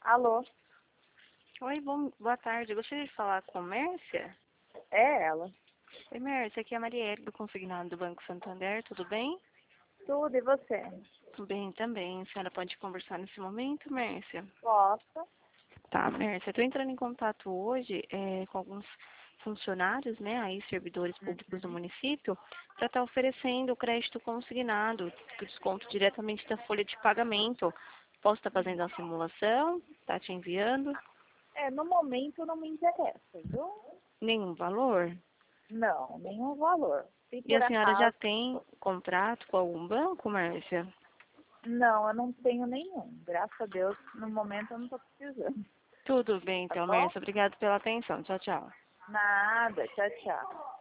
Alô, Oi, boa tarde. Gostaria de falar com Mércia? é ela. Oi, Mércia, aqui é a Marielle do Consignado do Banco Santander, tudo bem? Tudo, e você? Tudo bem também. A senhora pode conversar nesse momento, Mércia? Posso? Tá, Mércia, estou entrando em contato hoje com alguns funcionários, né, aí servidores públicos do município, para estar oferecendo o crédito consignado, desconto diretamente da folha de pagamento. Posso estar fazendo a simulação? Tá te enviando? No momento não me interessa, viu? Nenhum valor? Não, nenhum valor. Se E por a senhora já acaso, tem contrato com algum banco, Márcia? não, eu não tenho nenhum. Graças a Deus, no momento eu não estou precisando. Tudo bem, Tá então, bom? Márcia. Obrigada pela atenção. Tchau, tchau. Nada, tchau, tchau.